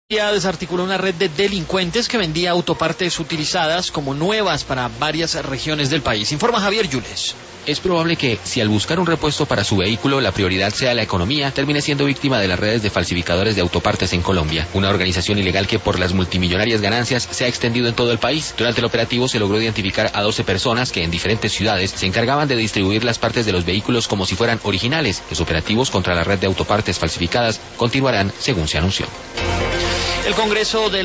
Desarticuló una red de delincuentes que vendía autopartes utilizadas como nuevas para varias regiones del país. Informa Javier Yules. Es probable que, si al buscar un repuesto para su vehículo la prioridad sea la economía, termine siendo víctima de las redes de falsificadores de autopartes en Colombia, una organización ilegal que por las multimillonarias ganancias se ha extendido en todo el país. Durante el operativo se logró identificar a 12 personas que en diferentes ciudades se encargaban de distribuir las partes de los vehículos como si fueran originales. Los operativos contra la red de autopartes falsificadas continuarán según se anunció. El Congreso de